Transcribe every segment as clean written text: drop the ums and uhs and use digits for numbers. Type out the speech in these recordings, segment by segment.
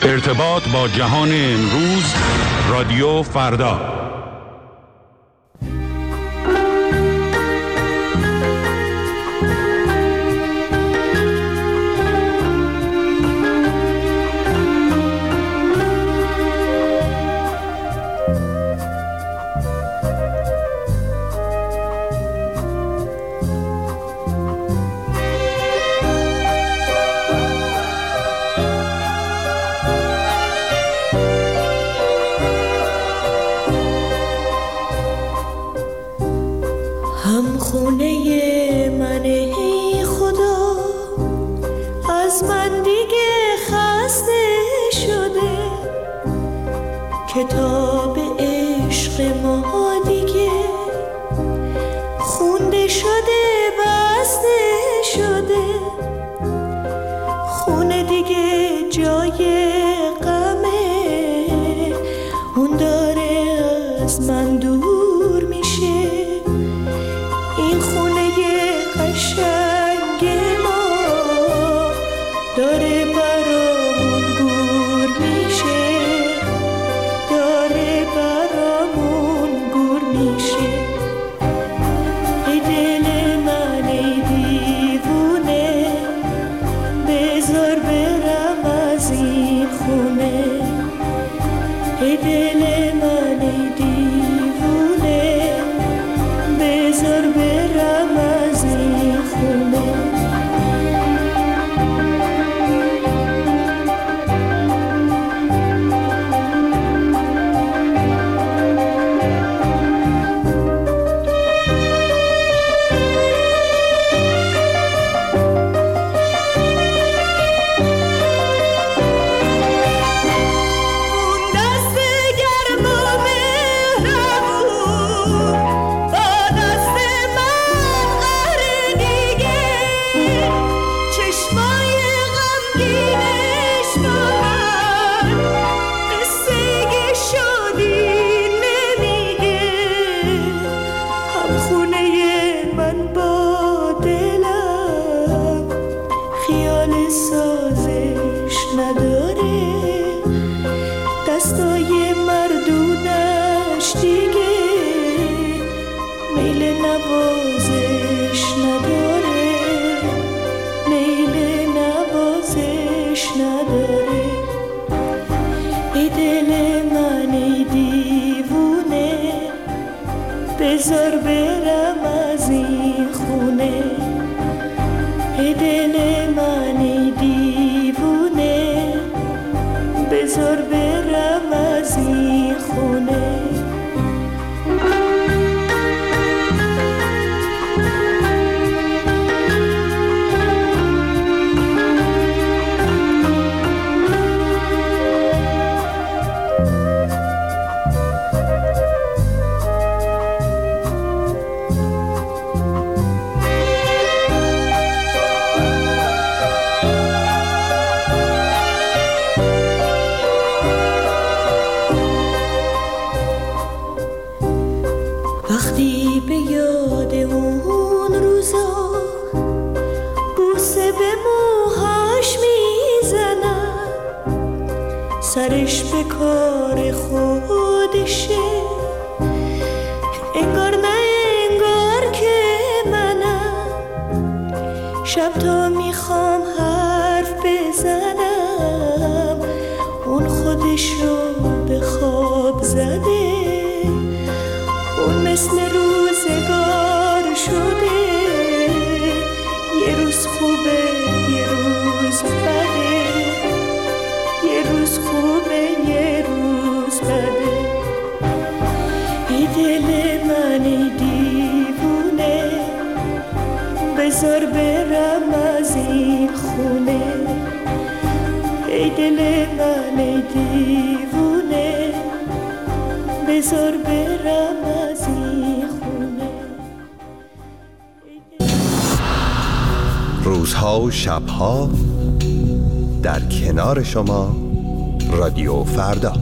ارتباط با جهان امروز، رادیو فردا. هم خونه من ای خدا، از من دیگه خسته شده، کتاب عشق ما دیگه خونده شده، بسته شده، خونه دیگه جای غمه، اون داره از من دور میشه، این خونه قشنگ ما داره برامون گور میشه، داره برامون گور میشه. ای دل من ای دیوونه، بذار برم از این خونه. ای دل من ای دیوونه، بذار برم از این خونه. دستای مردونش دیگه میل نوازش نداره، میل نوازش نداره. ای دل من ای دیوونه، بذار برم از این خونه. ای دل من ای دیوونه، بذار برم از این خونه. وقتی به یاد اون روزا بوسه به موهاش میزنم، سرش به کار خودشه، انگار نه انگار که منم. شب تا میخوام حرف بزنم، اون خودشو به خواب زده، اون مثل روزگار شده، یه روز خوبه یه روز بده، یه روز خوبه یه روز بده. ای دل من ای دیوونه، بذار برم از این خونه. ای دل من ای دیوونه، بذار برم از این خونه. روزها و شبها در کنار شما، رادیو فردا.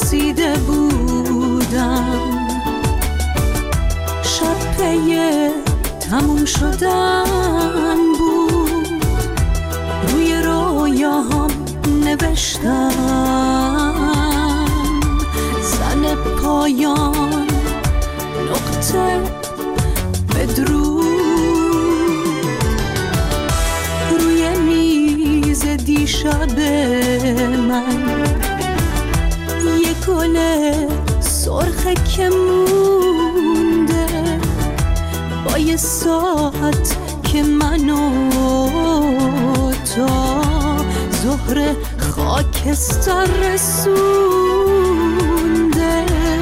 رسیده بودم، شب پی تموم شدن بود. روی رویاهام نوشتم زن پایان نقطه بدرود. روی میز دیشب من یه گل سرخه که مونده، با یه ساعت که منو تا ظهر خاکستر رسونده.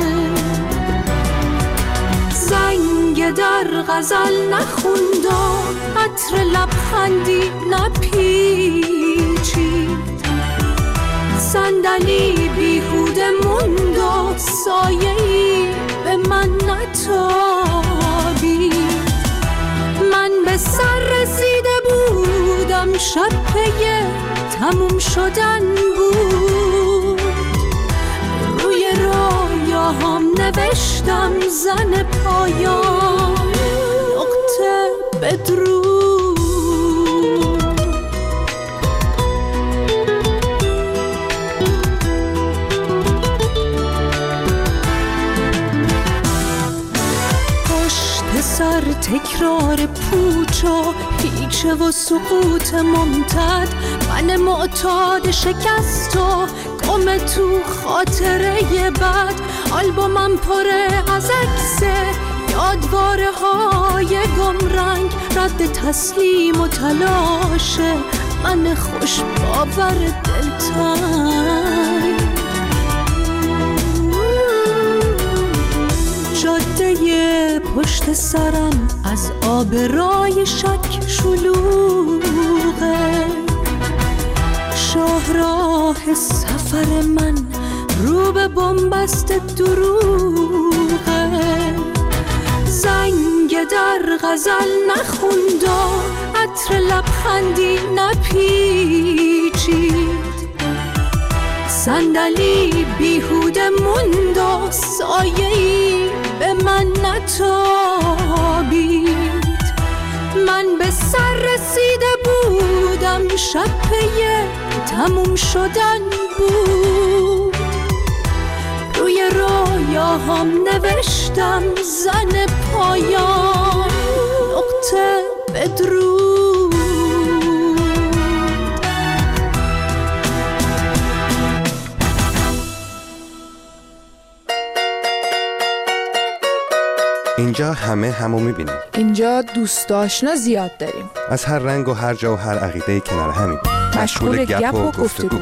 زنگ در غزل نخوند و عطر لبخندی نپیچید، صندلی بیهوده موند و سایه‌ای به من نتابید. من به سر رسیده بودم، شب پی تموم شدن بود. روی رویاهام نوشتم زن پایان نقطه بدرود. سر تکرار پوچ و هیچه و سقوط ممتد، من معتاد شکست و گم تو خاطره بد. آلبومم پره از عکس یادواره های گمرنگ، رد تسلیم و تلاش من خوش باور دلتنگ. جاده پشت سرم از آبرای شک شلوغه، شاهراه سفر من رو به بنبست دروغه. زنگ در غزل نخوند و عطر لبخندی نپیچید، صندلی بیهوده موند و سایه‌ای به من نتابید. من به سر رسیده بودم، شب پی تموم شدن بود. روی رویاهام نوشتم زن پایان نقطه بدرود. اینجا همه همو میبینیم. اینجا دوست آشنا زیاد داریم، از هر رنگ و هر جا و هر عقیده کنار همین، مشغول گپ و گفتگو.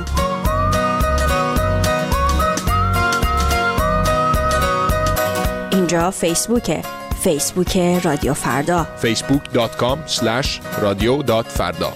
اینجا فیسبوک رادیو فردا، facebook.com/radio.farda.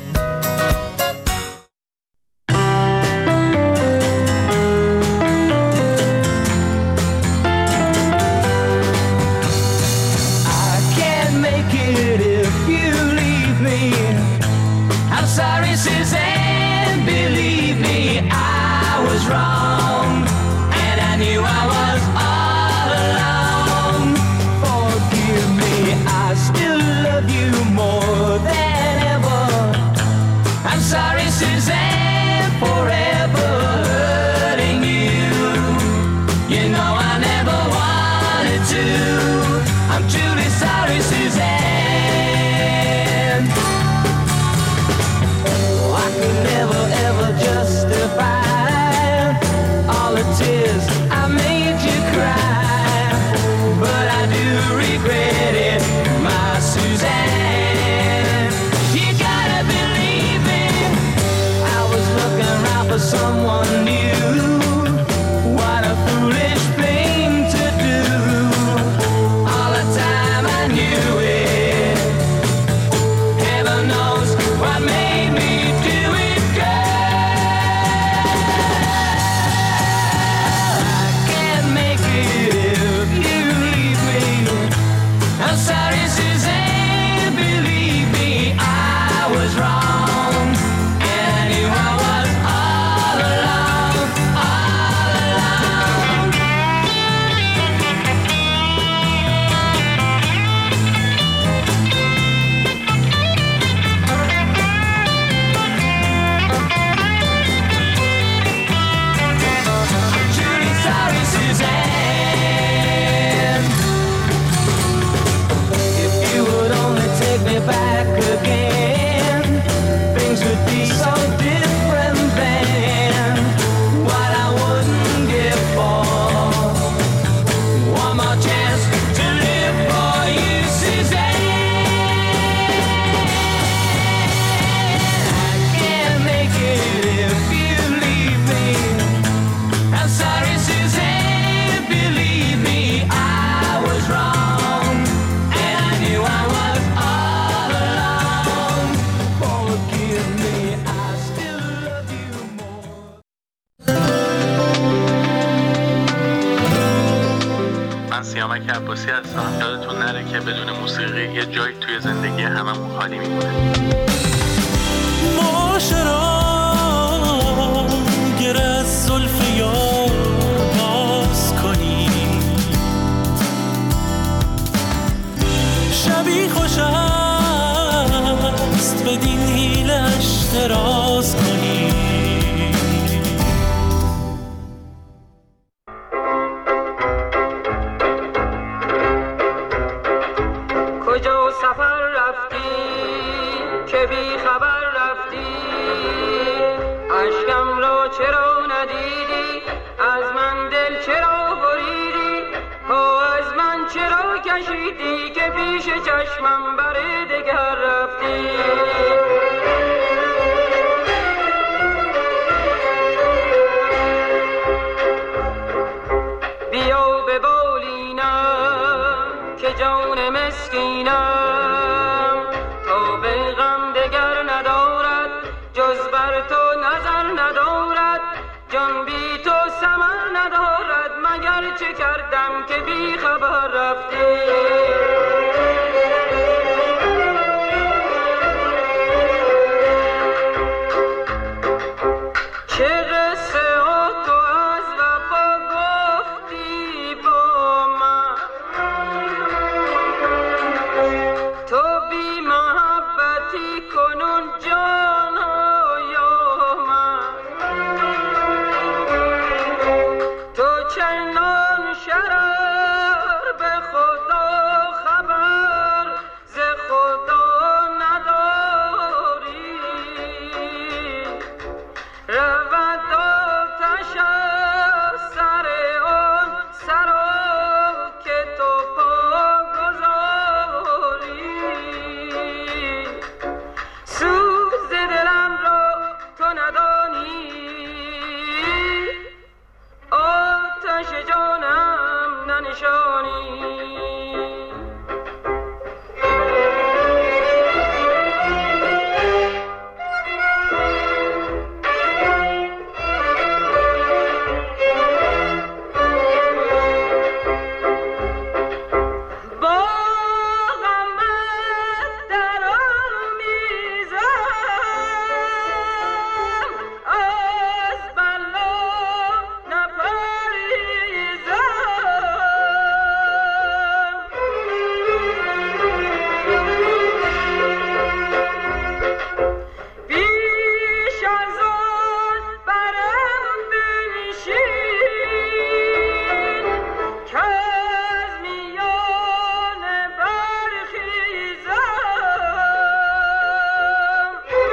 سیامک عباسی هستم. یادتون نره که بدون موسیقی یه جای توی زندگی هممون خالی میمونه. معاشرا گر از زلف یار باز کنی، شبی خوش است بدین حیلش دراز کنی. کجا سفر رفتی که بی خبر رفتی، اشکم را چرا ندیدی، از من دل چرا بریدی، پا از من چرا کشیدی که پیش چشمم بر دگر رفتی. بیا به بالینم که جان مسکینم، تا به غم دگر ندارد جز بر تو نظر ندارد، جان بی تو ثمر ندارد، مگر چه کردم که بی خبر رفتی. چه قصه ها تو از وفا گفتی با من، تو بی محبتی کنون جانایا من، تو چنان شرر به خدا خبر ز خدا نداری، رود آتش از سر آن سرا که تو پا گذاری، سوز دلم را تو ندانی، آتش جانم ننشانی. با غمت در آمیزم، از بلا نپریزم، بیش از آن برم بنشین که از میانه برخیزم.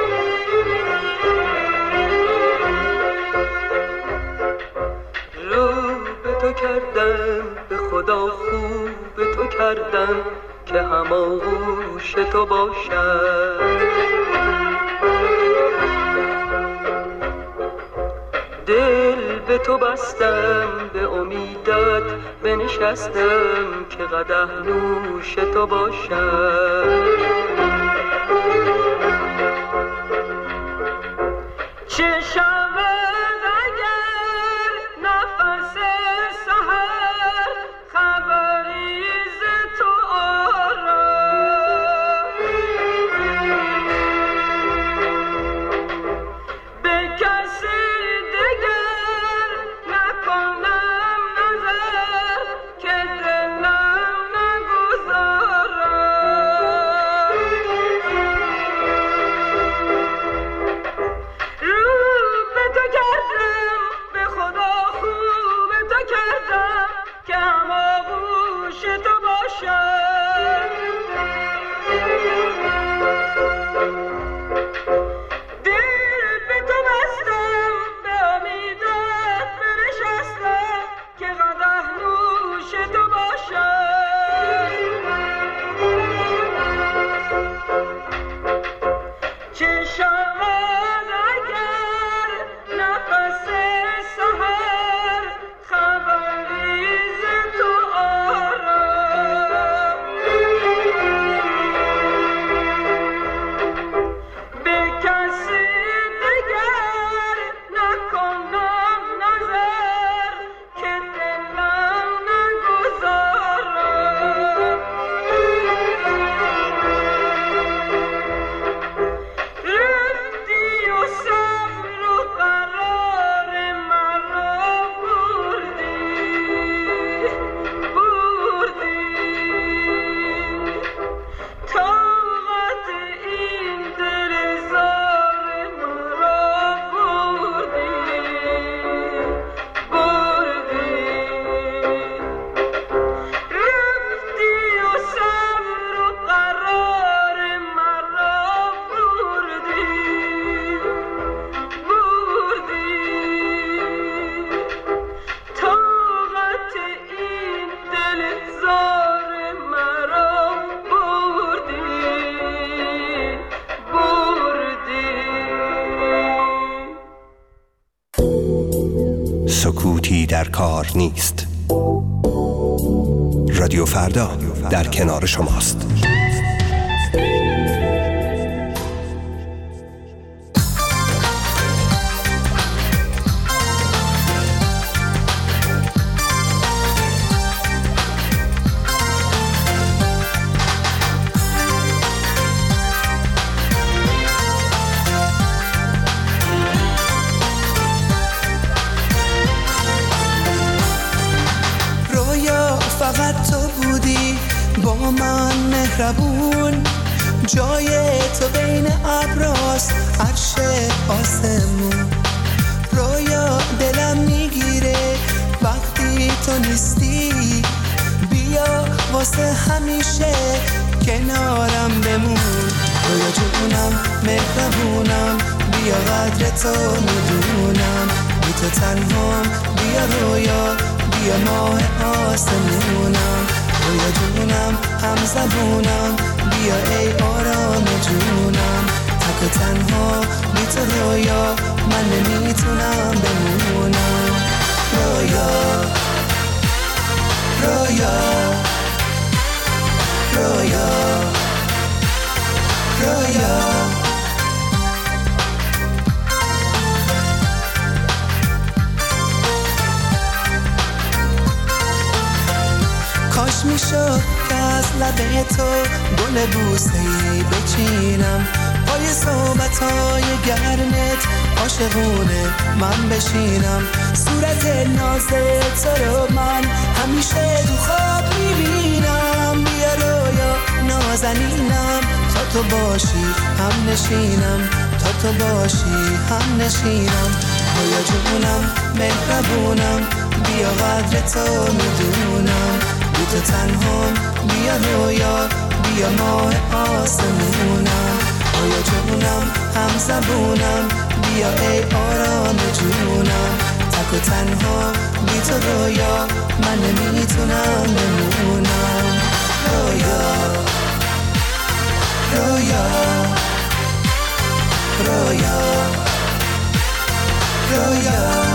رو به تو کردم به خدا خوب به تو کردم که هماغوش تو باشم، دل به تو بستم به امیدت بنشستم که قدح نوش تو باشم. چه شود اگر نفس سحر خبری ز تو آرم، به کسی دگر نکنم نظر که دلم نگذارم. هیچی در کار نیست. رادیو فردا در کنار شماست. فقط تو بودی با من مهربون، جای تو بین ابراست عرش آسمون. رویا دلم میگیره وقتی تو نیستی، بیا واسه همیشه کنارم بمون. رویا جونم مهربونم، بیا قدر تو میدونم، بی تو تنهام، بیا رویا، بیا ماه آسمونم. رویا جونم هم زبونم، بیا ای آرام جونم. تک و تنها بی تو رویا، من نمیتونم بمونم. رویا رویا رویا رویا کاش میشد که از لبه تو گل بوسه‌ای بچینم، پای صحبت‌های گرمت عاشقونه من بشینم. صورت ناز تو رو من همیشه تو خواب میبینم. بیا رویا نازنینم، تا تو باشی هم نشینم، تا تو باشی هم نشینم. رویا جونم مهربونم، بیا قدر تو میدونم، بی تو تنهام، بیا رویا، بیا ماه آسمونم. رویا جونم هم زبونم، بیا ای آرام جونم. تک و تنها بی تو رویا، من نمیتونم بمونم. رویا رویا رویا رویا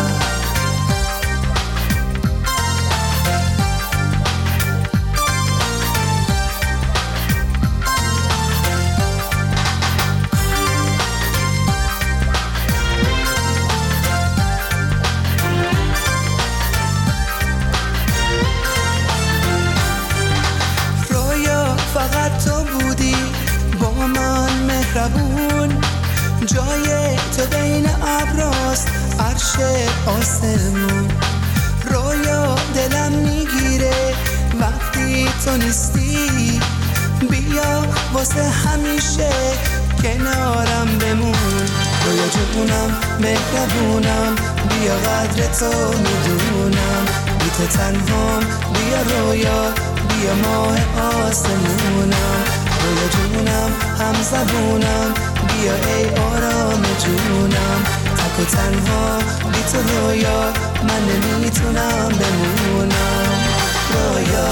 فقط تو بودی با من مهربون، جای تو بین ابراست عرش آسمون. رویا دلم میگیره وقتی تو نیستی، بیا واسه همیشه کنارم بمون. رویا جونم مهربونم، بیا قدر تو میدونم، بی تو تنهام، بیا رویا، بیا ماه آسمونم. رویا جونم هم زبونم، بیا ای آرام جونم. تک و تنها بی تو رویا، من نمیتونم بمونم. رویا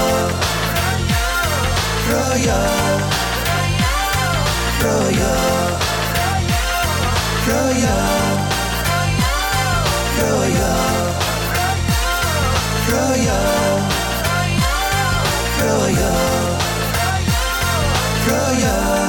رویا رویا رویا رویا رویا رویا رویا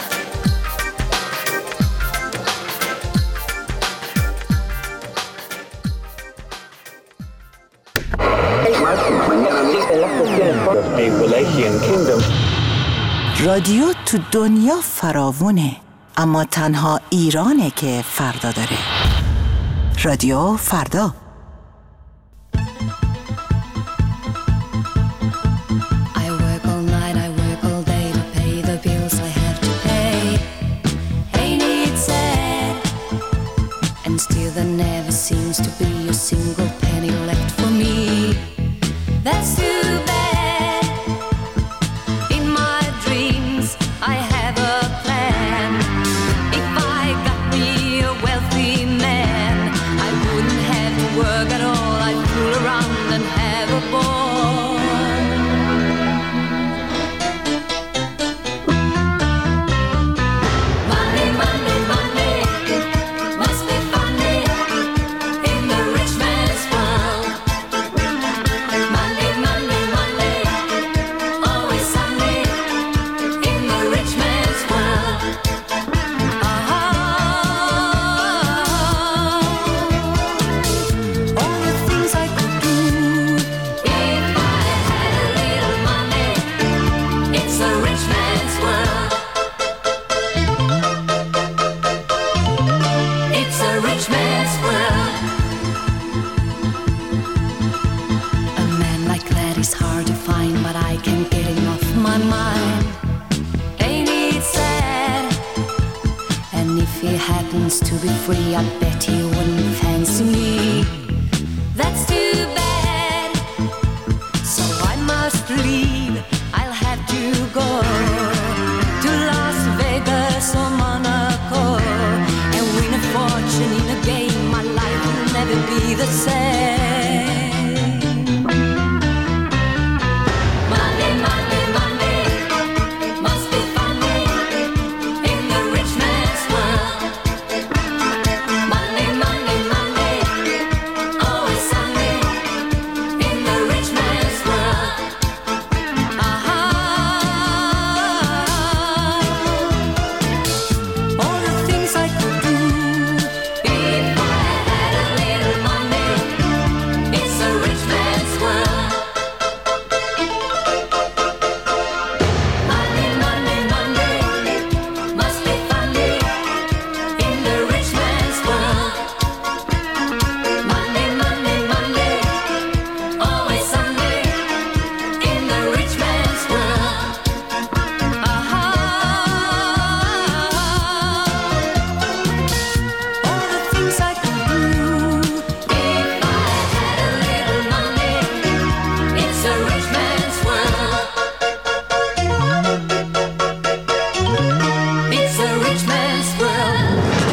رادیو تو دنیا فراوونه، اما تنها ایرانه که فردا داره. رادیو فردا. Work mine. Ain't it sad? And if he happens to be free, I bet he wouldn't fancy me. That's too bad. So I must leave. I'll have to go to Las Vegas or Monaco and win a fortune in a game. My life will never be the same. Money, money, money must be funny in the rich man's world. Money, money, money, always sunny in the rich man's world. All the things I could do if I had a little money. It's a rich man's world. Money, money, money must be funny in the rich man's world. Money, money, money, always sunny in the rich man's world. All the things I could do if I had a little money. It's a rich man's world. It's a rich man's world.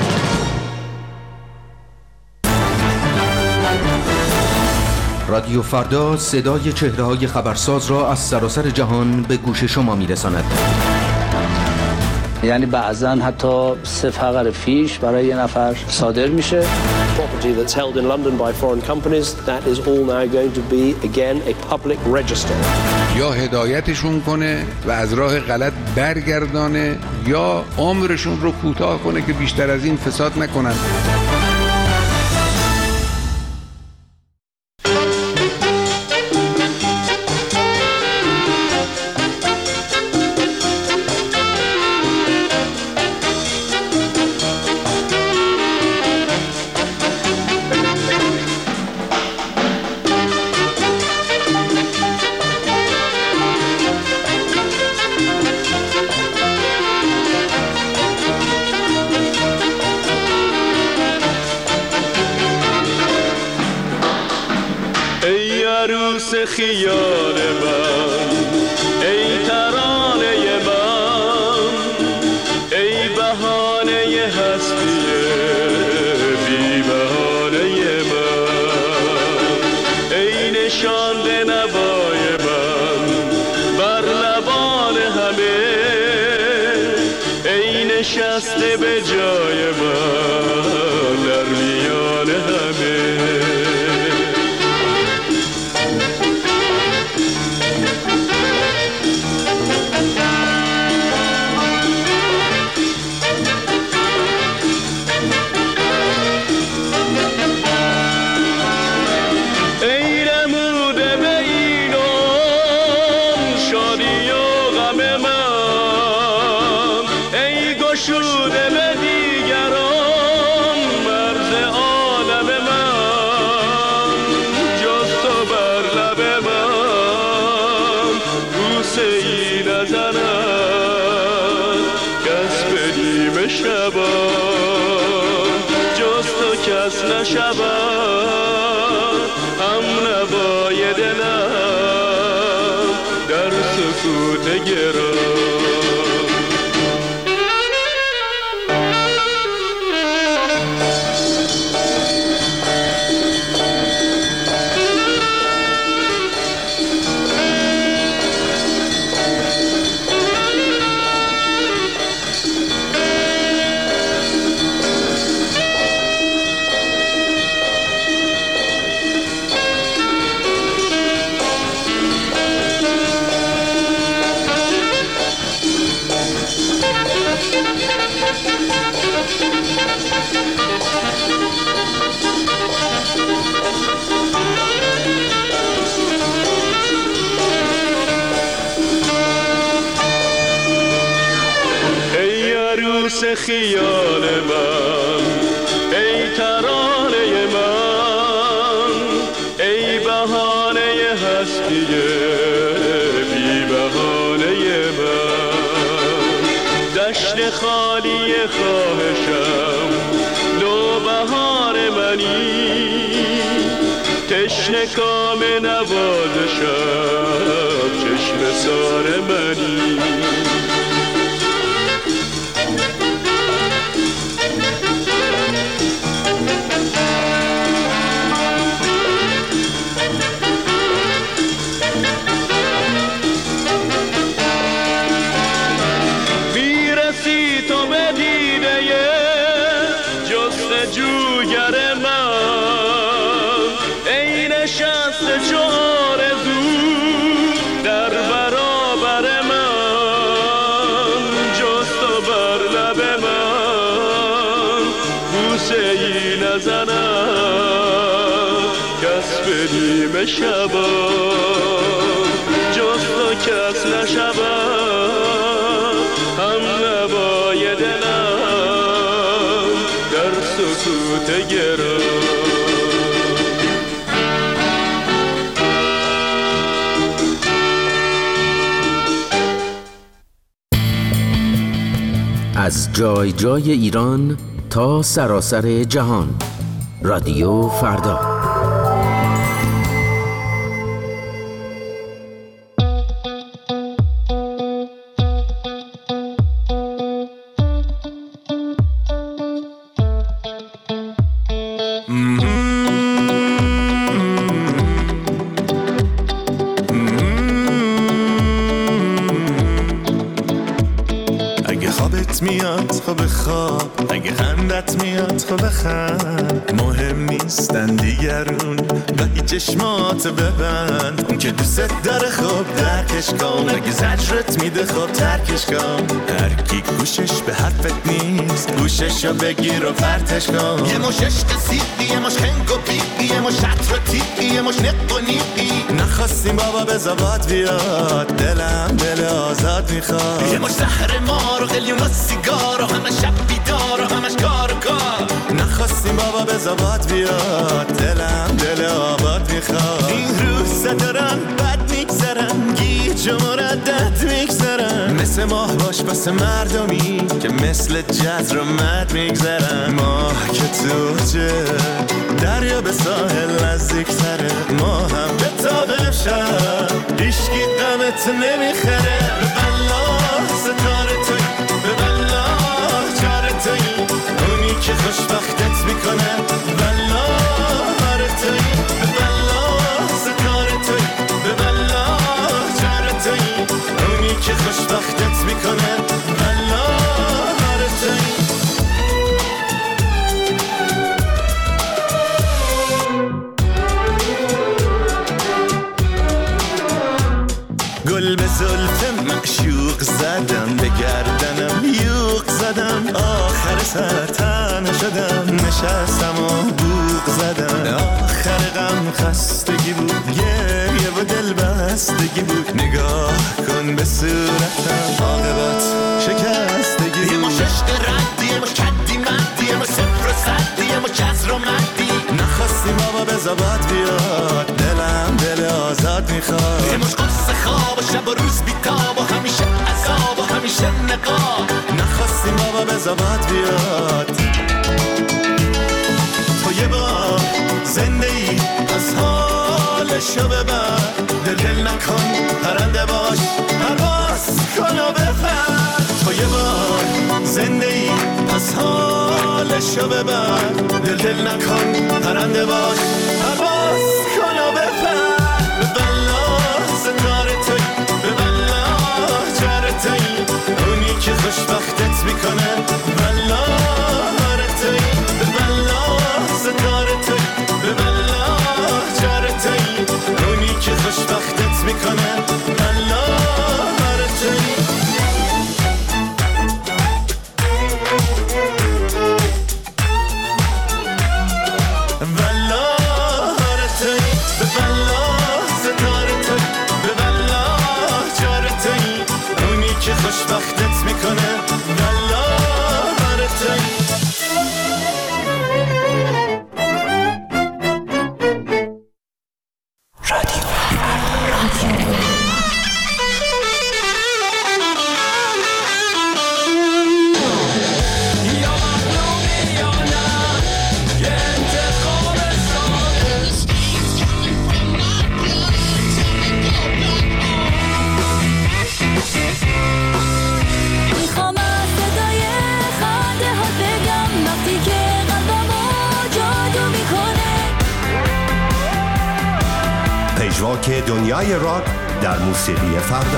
رادیو فردا صدای چهره‌های خبرساز را از سراسر جهان به گوش شما می‌رساند. یعنی بعضاً حتی 3 فقر فیش برای یه نفر صادر میشه. Property that's held in London by foreign companies, that is all now going to be again a public register. یا هدایتشون کنه و از راه غلط برگردانه یا عمرشون رو کوتاه کنه که بیشتر از این فساد نکنن. خیال من ای ترانه من ای بهانه هستی بی بهانه من ای نشانده نوای من بر لبان همه ای نشسته به جای من در میان همه هم نوای دلم در سکوت گرام خیال من ای ترانه من ای بهانه هستی بی بهانه من دشت خالی خواهشم لو بهار منی تشنه کام نوازشم چشم سار منی شبا جز تو کس نشبا هم نوای دلم در سکوت گرا از جای جای ایران تا سراسر جهان. رادیو فردا. خب بخواب اگه خندت میاد خب بخند مهم نیستن دیگرون ولی چشمات ببند اون که دوست داره خب درکش کن اگه زجرت میده خب ترکش کن هر کی گوشش به حرفت نیست گوششو بگیر و پرتش کن یه مش عشق سیدی یه مش خنگ و بیدی یه مش عطر تیدی یه مش نق و نیدی نخواستیم بابا به زباد بیاد دلم دل آزاد میخواد یه مش زهر مار و قلیون و سیگار و همه شب بیدار و همش کار و کار نخواستیم بابا به زباد بیاد دلم دل آباد میخواد این روزا دارن بد میگذرن گیج و مردد میگذرن مثل ماه باش بس مردمی که مثل جزر و مد میگذرن ماه که توجه دریا به ساحل نزدیک تره ما هم به تابه شد هیشکی غمت نمیخره به بلا ستاره توی به بلا چاره توی اونی که خوشبختت میکنه بلا هره توی به بلا ستاره توی به بلا چاره توی اونی که خوشبختت میکنه بلا هره توی گل به زلف معشوق زدم به گردنم یوق زدم آخر سر تنه شدم نشستم و بوق زدم آخر غم خستگی بود گریه و دل بستگی بود نگاه کن به صورتم عاقبت شکستگی یه مش عشق ردی یه مش کدی مدی یه مش صفر و صدی یه مش جزر و مدی نخواستیم بابا به زباد بیاد دلم دل آزاد میخواد یه مش قرص خواب و شب و روز بیتاب و همیشه عذاب و همیشه نقاب نخواستیم بابا به زباد بیاد تو یه بار زنده ای از حالشو ببر دل نکن پرنده باش پرواز کن و بپر تو یه بار زنده ای از حالشو ببر دل نکن پرنده باش پرواز کن و بپر به بلا ستاره توی به بلا چاره توی اونی که خوشبختت میکنه بلا هره توی به بلا ستاره توی به بلا چاره توی اونی که خوشبختت میکنه بلا هره توی بلا هره توی به بلا ستاره توی به بلا چاره توی اونی که خوشبختت میکنه بلا هره توی چاک دنیای راک در موسیقی فردا.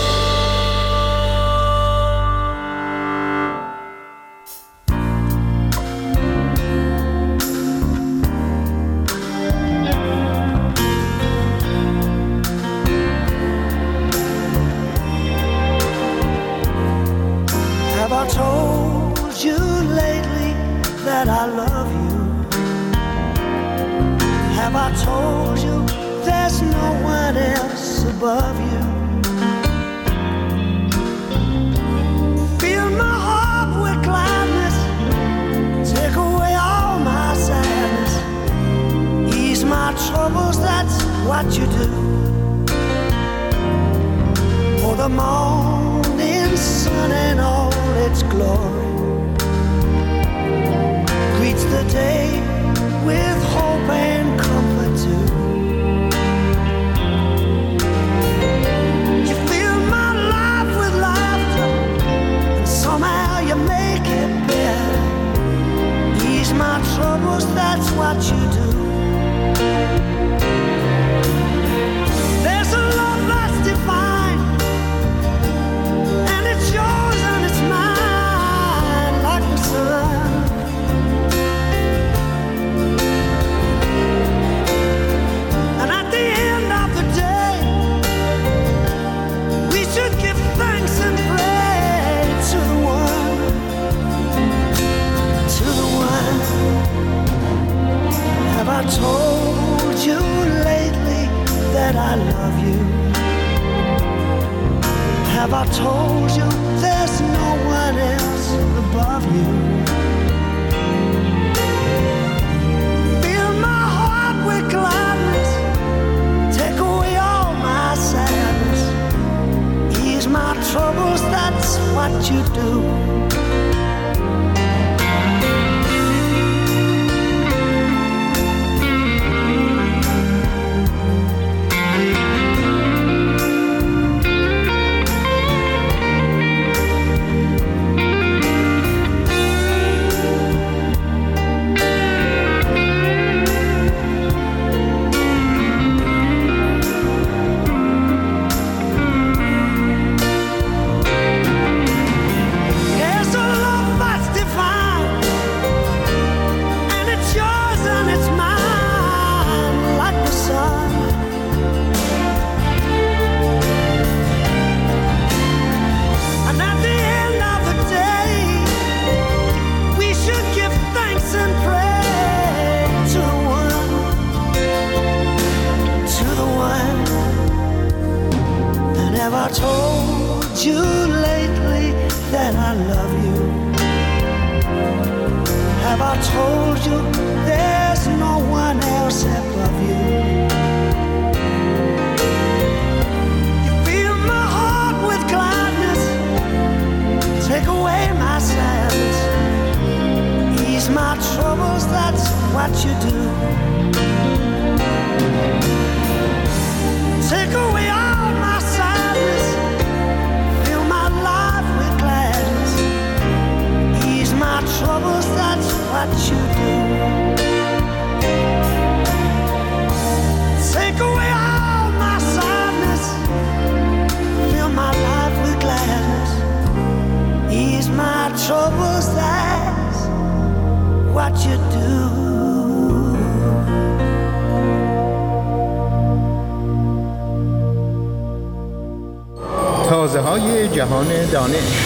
تازه‌های جهان دانش.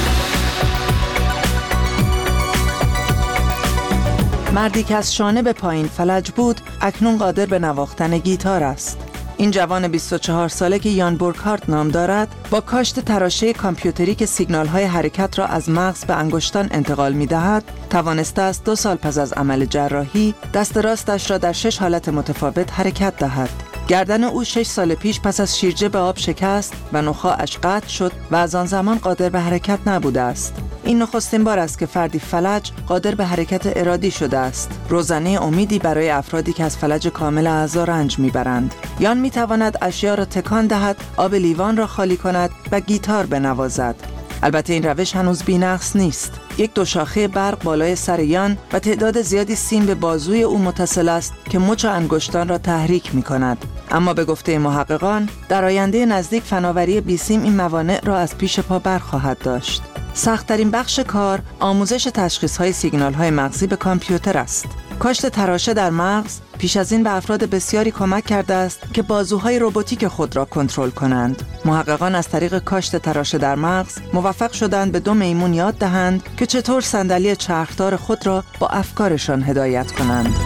مردی که از شانه به پایین فلج بود اکنون قادر به نواختن گیتار است. این جوان 24 ساله که یان بورکهارت نام دارد با کاشت تراشه کامپیوتری که سیگنال‌های حرکت را از مغز به انگشتان انتقال می‌دهد توانسته است 2 سال پس از عمل جراحی دست راستش را در 6 حالت متفاوت حرکت دهد. گردن او 6 سال پیش پس از شیرجه به آب شکست و نخاعش قطع شد و از آن زمان قادر به حرکت نبوده است. این نخستین بار است که فردی فلج قادر به حرکت ارادی شده است. روزنه امیدی برای افرادی که از فلج کامل اعضا رنج میبرند. یان میتواند اشیا را تکان دهد، آب لیوان را خالی کند و گیتار بنوازد. البته این روش هنوز بی‌نقص نیست. یک دوشاخه برق بالای سر یان و تعداد زیادی سیم به بازوی او متصل است که مچ و انگشتان را تحریک می کند. اما به گفته محققان در آینده نزدیک فناوری بیسیم این موانع را از پیش پا برخواهد داشت. سخت‌ترین بخش کار آموزش تشخیص‌های سیگنال‌های مغزی به کامپیوتر است. کاشت تراشه در مغز پیش از این به افراد بسیاری کمک کرده است که بازوهای رباتیک خود را کنترل کنند. محققان از طریق کاشت تراشه در مغز موفق شدند به 2 میمون یاد دهند که چطور صندلی چرخدار خود را با افکارشان هدایت کنند.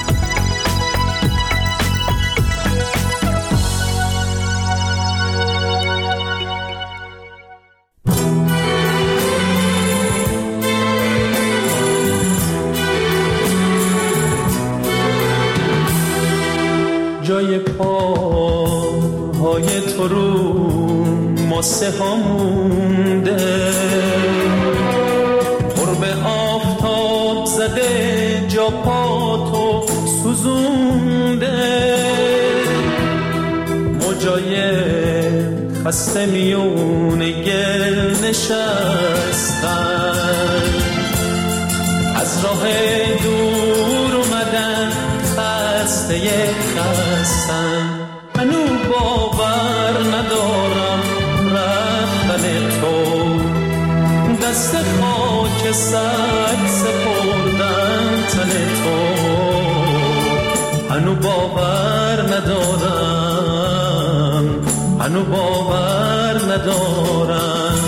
جای پاهای تو رو ماسه ها مونده، قرب آفتاب زده جا پا تو سوزونده، موجای خسته میون گل نشستن، از راه دور اومدن خسته خستن. منو باور ندارم رفتن تو، دست خاک سگ سپردن تن تو. منو باور ندارم، منو باور ندارم.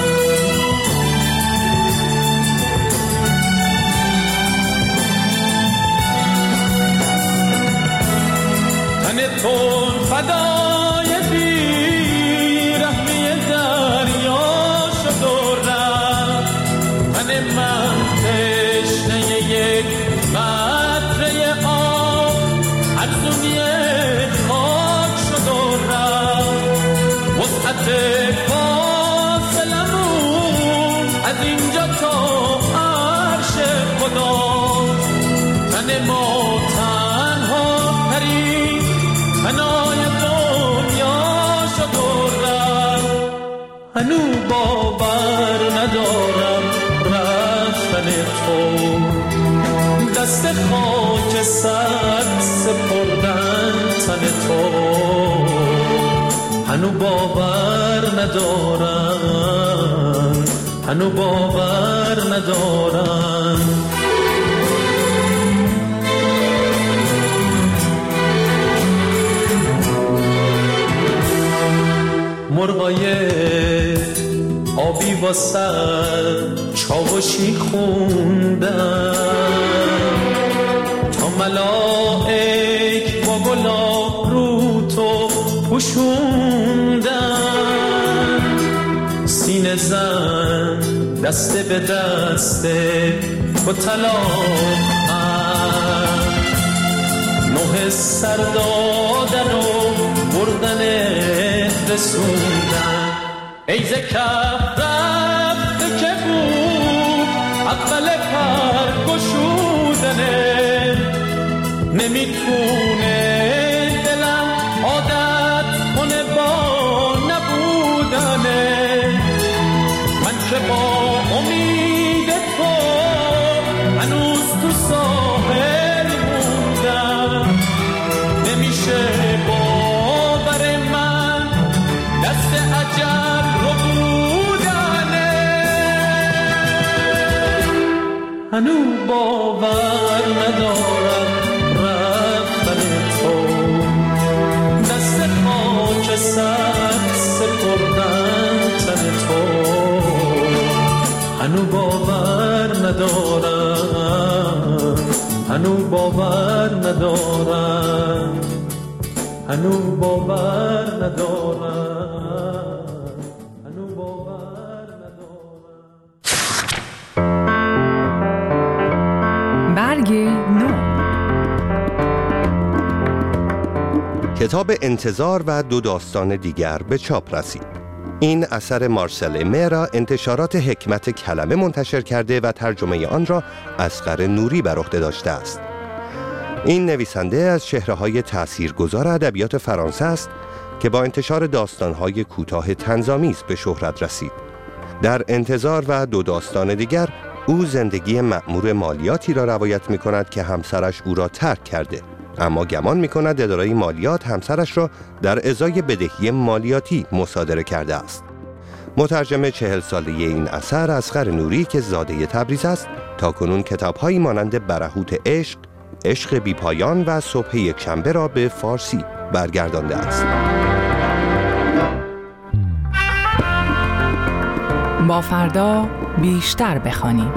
تو فدای بیرحمی دریا شد و رفت، من تشنه یک قطره آب ارزوی خاک شد و رفت. وسعت فاصلمون از اینجا تا عرش خدا، تن ما تنها پرید فنای دنیا شد و رفت. هنو باور ندارم رفتن تو، دست خاک سر سپردن تن تو. هنو باور ندارم، هنو باور ندارم. مرغای آبی با سر چاوشی خوندن، تا ملائک با گلاب رو تو پوشوندن. سینه زن دسته به دسته با طلاق نوح سر دادن و بردن رسوندن. ای ز کف رفته که بود اول پر گشودنه، نمیتونه دلم عادت کنه با نبودنه. من که با امید تو هنوز تو ساحل موندم، نمیشه باور من دست عجب رو بودنه. هنو باور ندارم رفتن تو، دست خاک سر سپردن تن تو. هنو باور ندارم، هنو باور ندارم، هنو باور ندارم، هنو باور ندارم. برگ نو. کتاب انتظار و 2 داستان دیگر به چاپ رسید. این اثر مارسل مهرا انتشارات حکمت کلمه منتشر کرده و ترجمه آن را اصغر نوری بر عهده داشته است. این نویسنده از چهره‌های تأثیرگذار ادبیات فرانسه است که با انتشار داستان‌های کوتاه طنزآمیز به شهرت رسید. در انتظار و 2 داستان دیگر او زندگی مأمور مالیاتی را روایت می‌کند که همسرش او را ترک کرده، اما گمان می‌کند اداره مالیات همسرش را در ازای بدهی مالیاتی مصادره کرده است. مترجم 40 ساله این اثر اصغر نوری که زاده تبریز است، تاکنون کتاب‌هایی مانند برهوت عشق، عشق بی‌پایان و صبح یکشنبه را به فارسی برگردانده است. با فردا بیشتر بخوانیم.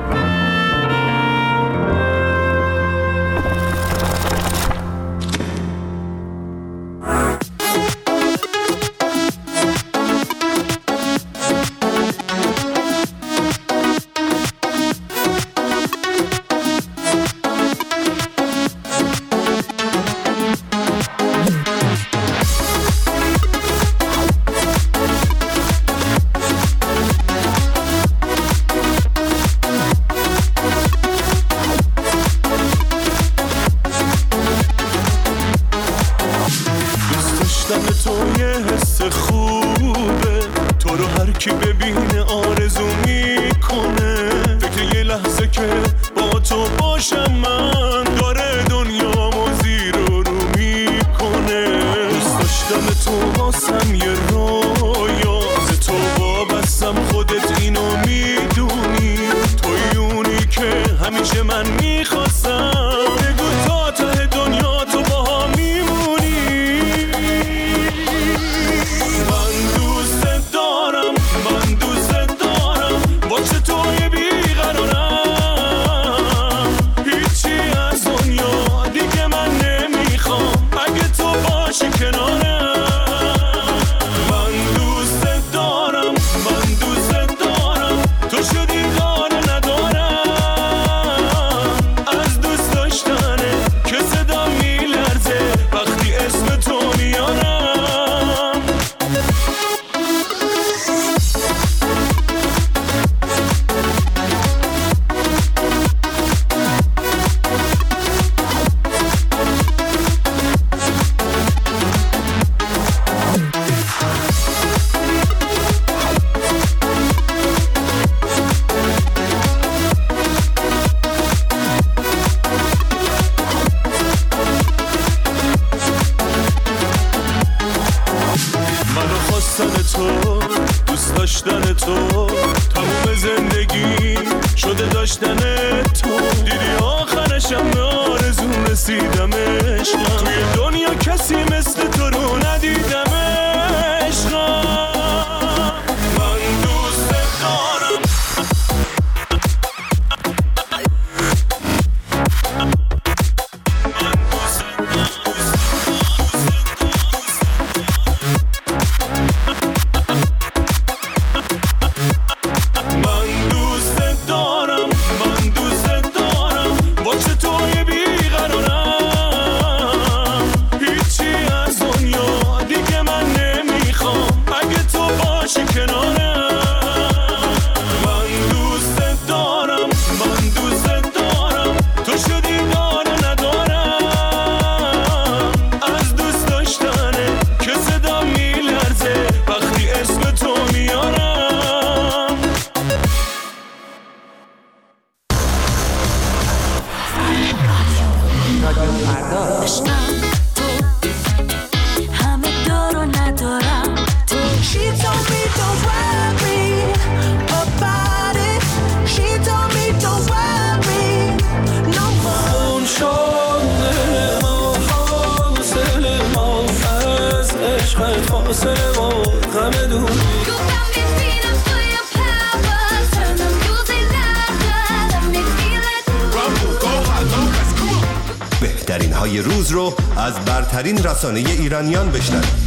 بهترین های روز رو از برترین رسانه ایرانیان بشنوید.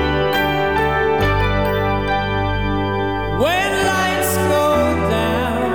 When lights go down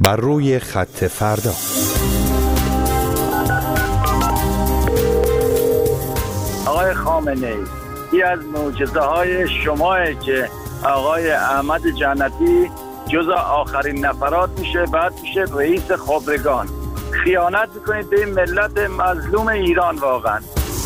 بر روی خط فردا. آقای خامنه‌ای، یکی از معجزه‌های شماه که آقای احمد جنتی جز آخرین نفرات میشه، بعد میشه رئیس خبرگان. خیانت میکنید به این ملت مظلوم ایران. واقعا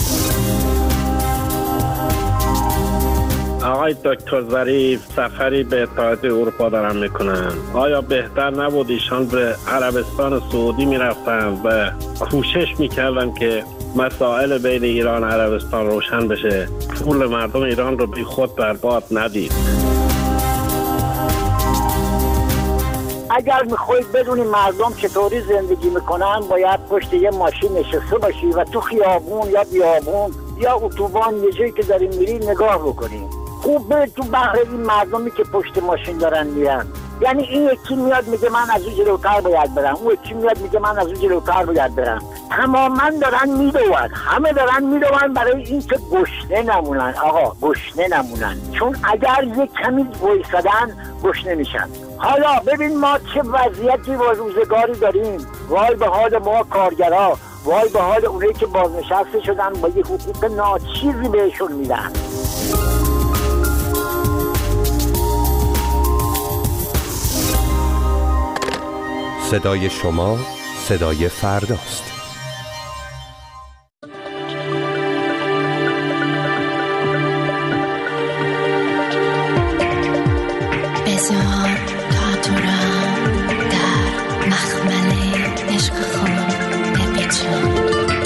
آقای دکتر ظریف سفری به اتحادیه اروپا دارن میکنن. آیا بهتر نبود ایشان به عربستان سعودی میرفتن و کوشش میکردن که مسائل بین ایران و عربستان روشن بشه، پول مردم ایران رو بی خود برباد ندید؟ اگر میخواید بدونی مردم چطوری زندگی میکنن، باید پشت یه ماشین نشسته باشی و تو خیابون یا بیابون یا اتوبان یه جایی که داریم میری نگاه بکنی. خوب به تو بحر این مردمی که پشت ماشین دارن میرن. یعنی این یکی میاد میگه من از اون جلوتر باید برم، اون یکی میاد میگه من از اون جلوتر باید برم. تماما دارن میدوون، همه دارن میدوون برای این که گشنه نمونن. آقا گشنه نمونن، چون اگر یک کمی وایسادن گشنه میشن. حالا ببین ما چه وضعیتی و روزگاری داریم. وای به حال ما کارگرها، وای به حال اونایی که بازنشسته شدن با یه حقوق ناچیزی بهشون میدن. صدای شما صدای فرداست. بذار تا تو را در مخمل عشق خود بپیچم.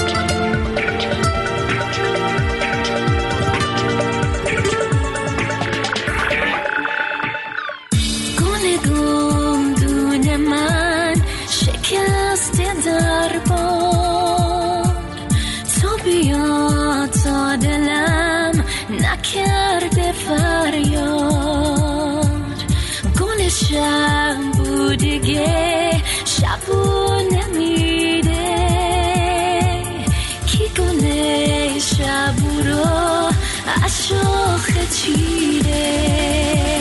گونه گندون من شکست در بار، تو بیا تا دلم نکرده فریاد. گل شب بودگه شبو نمیده، کی گل شب رو از شاخه چیده.